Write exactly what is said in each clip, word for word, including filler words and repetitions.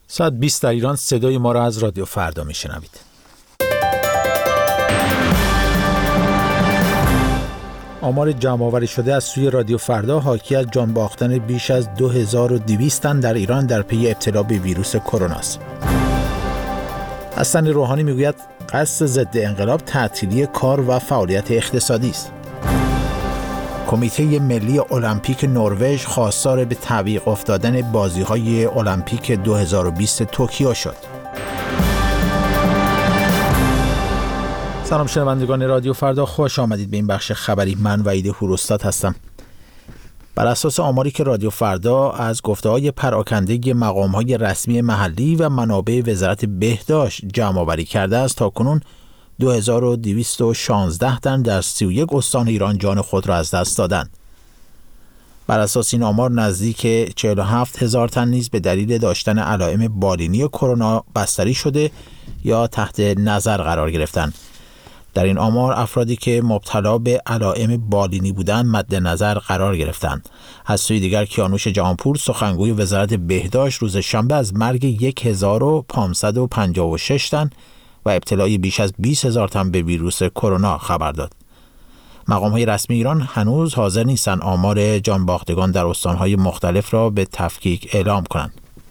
ساعت بیست در ایران صدای ما را از رادیو فردا میشنوید. آمار جمع‌آوری شده از سوی رادیو فردا حاکی از جان باختن بیش از دو هزار و دویست تن در ایران در پی ابتلا به ویروس کرونا است. حسن روحانی میگوید قصد ضد انقلاب تعطیلی کار و فعالیت اقتصادی است. کمیته ملی المپیک نروژ خواستار به تعویق افتادن بازی‌های المپیک دو هزار و بیست توکیو شد. سلام شنوندگان رادیو فردا، خوش آمدید به این بخش خبری. من وحید هوروستاد هستم. بر اساس آماری که رادیو فردا از گفته‌های پراکنده مقام‌های رسمی محلی و منابع وزارت بهداشت جمع‌آوری کرده است، تاکنون دو هزار و دویست و شانزده تن در سی و یک استان ایران جان خود را از دست دادند. بر اساس این آمار نزدیک چهل و هفت هزار تن نیز به دلیل داشتن علائم بالینی کرونا بستری شده یا تحت نظر قرار گرفتند. در این آمار افرادی که مبتلا به علائم بالینی بودند مد نظر قرار گرفتند. از سوی دیگر کیانوش جهانپور سخنگوی وزارت بهداشت روز شنبه از مرگ هزار و پانصد و پنجاه و شش تن و ابتلای بیش از بیست هزار تن به ویروس کرونا خبر داد. مقام‌های رسمی ایران هنوز حاضر نیستند آمار جانباختگان در استان‌های مختلف را به تفکیک اعلام کنند.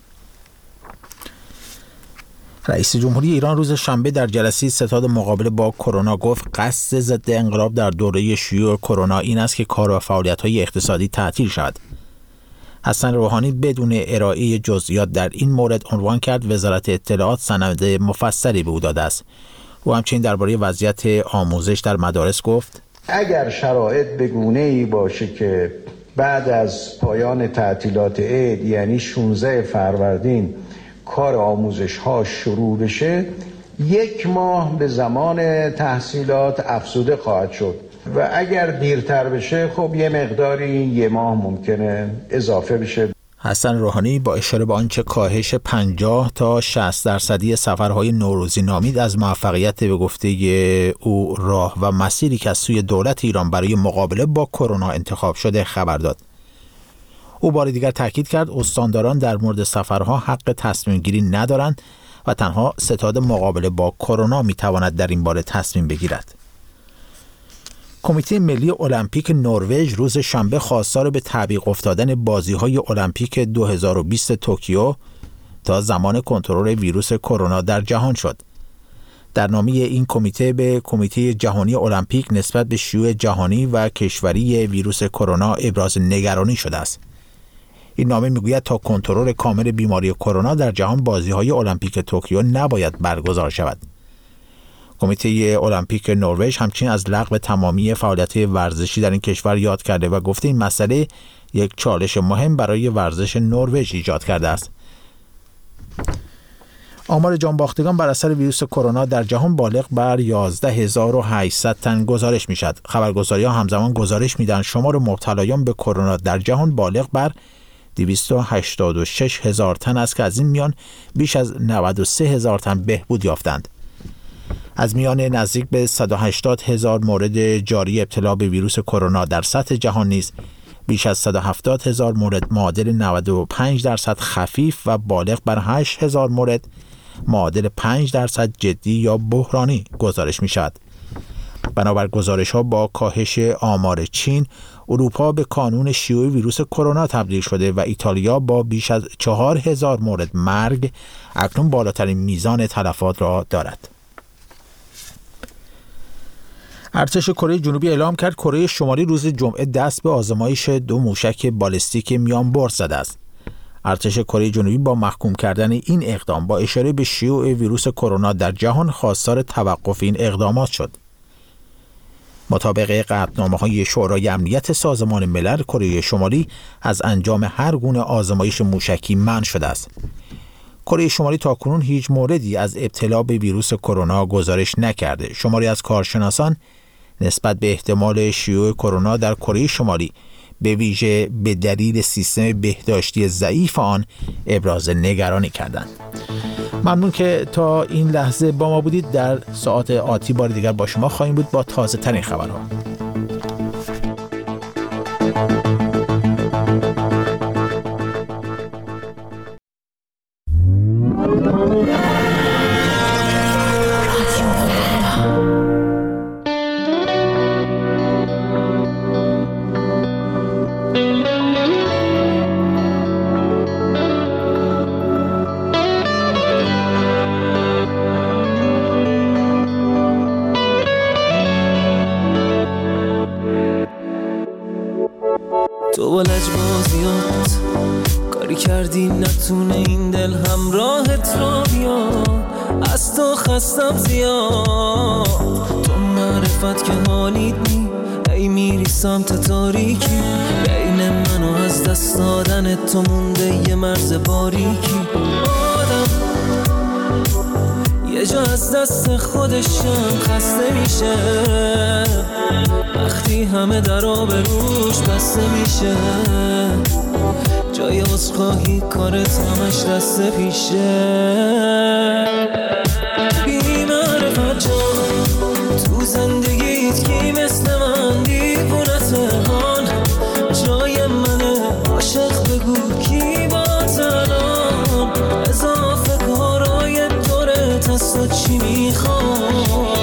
رئیس جمهوری ایران روز شنبه در جلسه ستاد مقابله با کرونا گفت قصد ضد انقلاب در دوره شیوع کرونا این است که کار و فعالیت‌های اقتصادی تعطیل شود. حسن روحانی بدون ارائه جزئیات در این مورد عنوان کرد وزارت اطلاعات سند مفصلی به او داده است. او همچنین درباره وضعیت آموزش در مدارس گفت اگر شرایط به گونه‌ای باشه که بعد از پایان تعطیلات عید یعنی شانزده فروردین کار آموزش ها شروع بشه، یک ماه به زمان تحصیلات افزوده خواهد شد و اگر دیرتر بشه خب یه مقداری یه ماه ممکنه اضافه بشه. حسن روحانی با اشاره به آنچه کاهش پنجاه تا شصت درصدی سفرهای نوروزی نامید از موفقیت به گفته او راه و مسیری که از سوی دولت ایران برای مقابله با کرونا انتخاب شده خبر داد. او بار دیگر تاکید کرد استانداران در مورد سفرها حق تصمیم گیری ندارند و تنها ستاد مقابله با کرونا میتواند در این باره تصمیم بگیرد. کمیته ملی المپیک نروژ روز شنبه خواستار به تعویق افتادن بازی‌های المپیک دو هزار و بیست توکیو تا زمان کنترل ویروس کرونا در جهان شد. در نامه این کمیته به کمیته جهانی المپیک نسبت به شیوع جهانی و کشوری ویروس کرونا ابراز نگرانی شده است. این نامه میگوید تا کنترل کامل بیماری کرونا در جهان بازی‌های المپیک توکیو نباید برگزار شود. کمیته المپیک نروژ همچنین از لغو تمامی فعالیت‌های ورزشی در این کشور یاد کرده و گفته این مسئله یک چالش مهم برای ورزش نروژ ایجاد کرده است. آمار جانباختگان بر اثر ویروس کرونا در جهان بالغ بر یازده هزار و هشتصد تن گزارش می‌شد. خبرگزاری‌ها همزمان گزارش می‌دهند شمار مبتلایان به کرونا در جهان بالغ بر دویست و هشتاد و شش هزار تن است که از این میان بیش از نود و سه هزار تن بهبود یافتند. از میان نزدیک به صد و هشتاد هزار مورد جاری ابتلا به ویروس کرونا در سطح جهان نیز بیش از صد و هفتاد هزار مورد معادل نود و پنج درصد خفیف و بالغ بر هشت هزار مورد معادل پنج درصد جدی یا بحرانی گزارش می شود. بنابر گزارش ها با کاهش آمار چین، اروپا به کانون شیوع ویروس کرونا تبدیل شده و ایتالیا با بیش از چهار هزار مورد مرگ اکنون بالاترین میزان تلفات را دارد. ارتش کره جنوبی اعلام کرد کره شمالی روز جمعه دست به آزمایش دو موشک بالستیک میان برد زده است. ارتش کره جنوبی با محکوم کردن این اقدام با اشاره به شیوع ویروس کرونا در جهان خواستار توقف این اقدامات شد. مطابق قطعنامه‌های شورای امنیت سازمان ملل، کره شمالی از انجام هر گونه آزمایش موشکی منع شده است. کره شمالی تاکنون هیچ موردی از ابتلا به ویروس کرونا گزارش نکرده. شماری از کارشناسان نسبت به احتمال شیوع کرونا در کره شمالی به ویژه به دلیل سیستم بهداشتی ضعیف آن ابراز نگرانی کردند. ممنون که تا این لحظه با ما بودید. در ساعات آتی بار دیگر با شما خواهیم بود با تازه ترین خبرها. ستون این دل همراهت را بیا، از تو خستم زیاد. تو معرفت که حالیت نی، ای میری سمت تاریکی، بین من و از دست دادن تو مونده یه مرز باریکی. آدم یه جا از دست خودشم خسته میشه، وقتی همه در آب روش بسته میشه. جای عذرخواهی کارت همش دست پیشه. بی معرفت جان تو زندگیت کی مثل من دیوونته هان، جای منه عاشق بگو کی با تنان، اضافه کارای دورت هست و چی میخوام.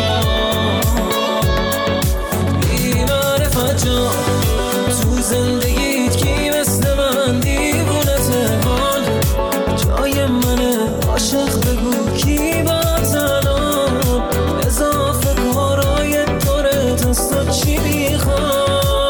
بی معرفت جان تو زندگیت کی مثل من دیوونته هان، جای منه عاشق بگو کی با تنان، اضافه کارای دورت هست و چی میخوام.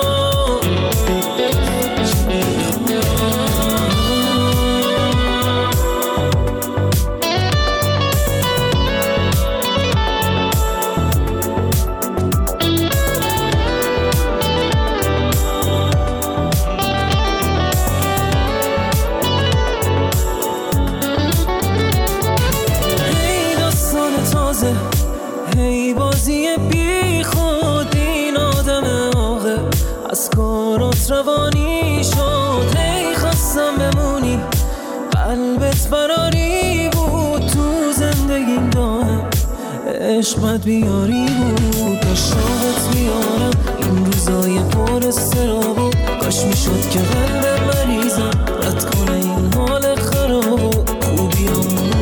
هی بازی بی خود این آدم آقه از کارات روانی شد. هی خواستم بمونی قلبت براری بود، تو زندگیم دائم عشقت بیاری بود. داشتاقت بیارم این روزای پر استرابو، کاش میشد که قلب مریضم رد کنه این حال خرابو. خوبیامون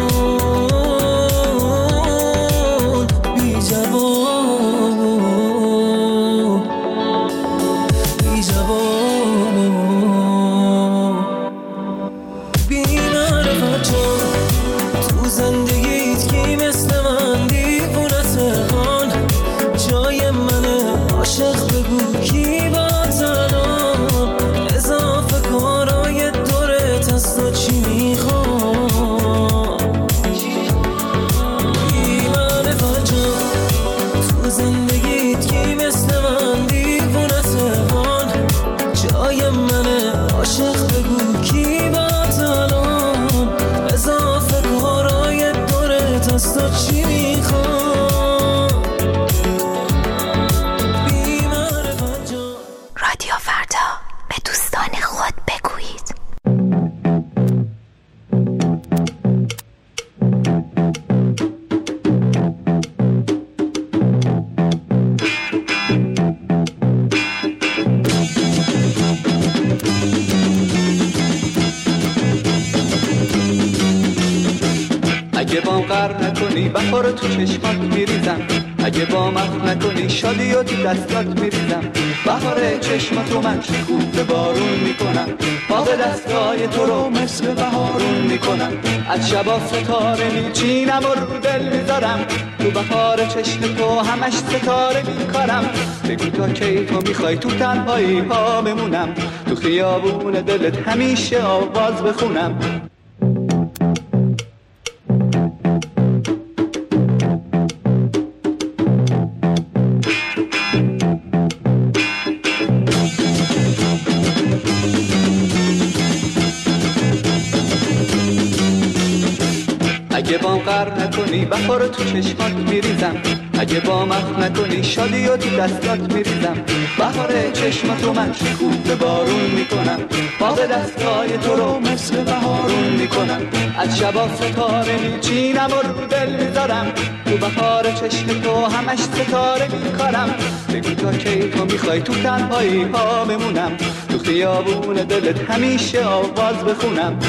اگه بام غرق نکنی بخار تو چشمات میریزم، اگه بام عفو نکنی شادی و تو دستات میریزم. بهار چشماتو من شکوفه بارون میکنم، باغ دستای تو رو مثل بهارون میکنم. از شبا ستاره میچینم و رو دل میذارم، تو بهار چشم تو همش ستاره میکارم. بگو تا کی تو میخوای تو تنهایی پا بمونم، تو خیابون دلت همیشه آواز بخونم. اگه بام غرق نکنی بخار تو چشمات میریزم، اگه بام عفو نکنی شادی و تو دستات میریزم. بهار چشماتو من شکوفه بارون میکنم، باغ دستای تو رو مثل بهارون میکنم. از شبا ستاره میچینم و رو دل میذارم، تو بهار چشم تو همش ستاره میکارم. بگو تا کی تو میخوای تو تنهایی پا بمونم، تو خیابون دلت همیشه آواز بخونم.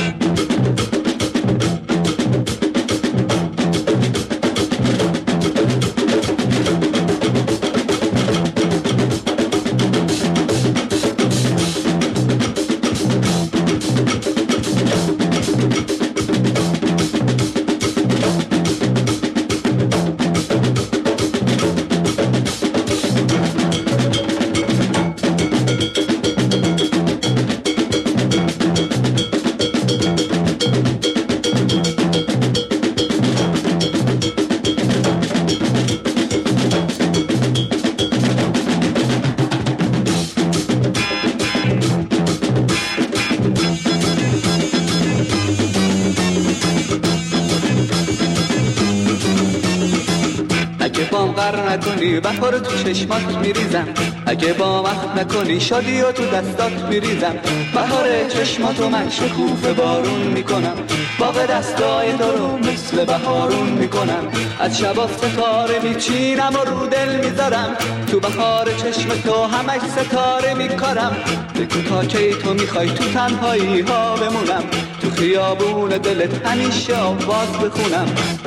بام غر نکنی بهار تو چشمات میریزم، اگه بام اخم نکنی شادی و تو دستات میریزم. بهار چشماتو من شکوفه بارون میکنم، باغ دستای تو رو مثل بهارون میکنم. از شبا ستاره میچینم و رو دل میذارم، تو بهار چشم تو همش ستاره میکارم. بگو تا کی تو میخوای تو تنهایی ها بمونم، تو خیابون دلت همیشه آواز بخونم.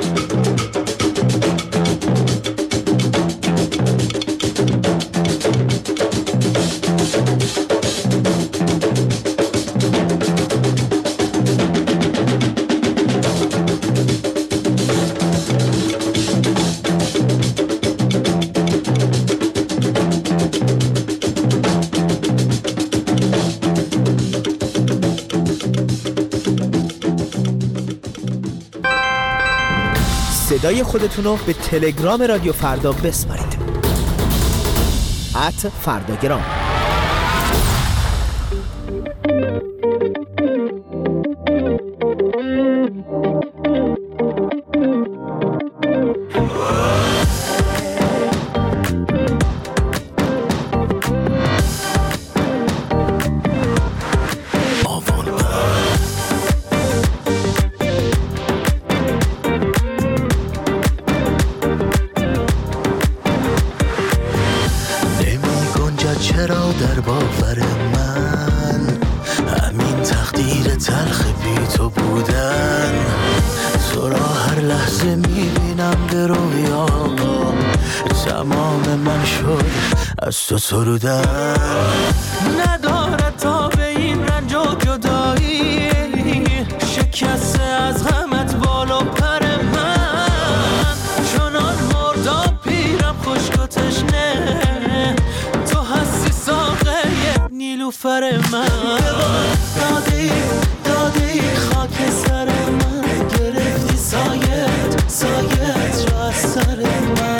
صدای خودتون رو به تلگرام رادیو فردا بسپارید. ات فرداگرام. تو سرودن ندارد تا به این رنج و جدایی، شکسته از غمت بالا پر من. چنان مردا پیرم خشک و تشنه، تو هستی ساقه نیلوفر من. دادی دادی خاک سر من، گرفتی سایت سایت را از سر من.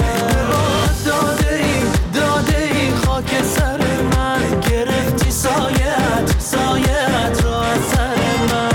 خاک سر من، گرفتی سایت سایت را از سر من.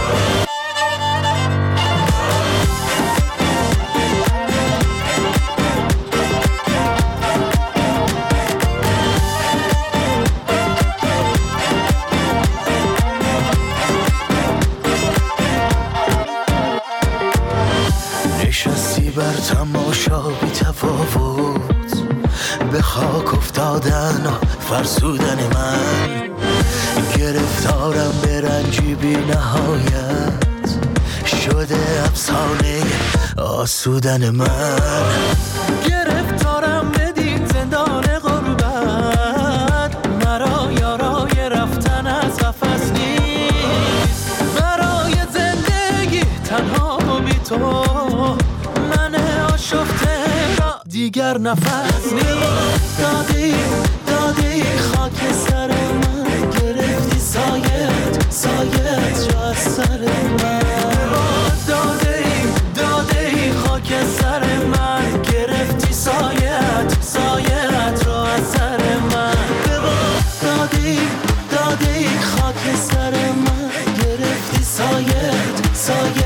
نشستی بر تماشا بی تفاوت، به خاک افتادن فرسودن من. گرفتارم به رنجی بی نهایت، شده افسانه آسودن من. گرفتارم بدین زندان غربت، مرا یارای رفتن از قفس نیست. برای زندگی تنها و بی تو من آشفته دیگر نفس نیست. دادی دادی خاک سر من، گرفتی سایت سایت را از سر من. دادی دادی خاک سر من، گرفتی سایت سایت را از سر من. دادی دادی خاک سر من، گرفتی سایت سایت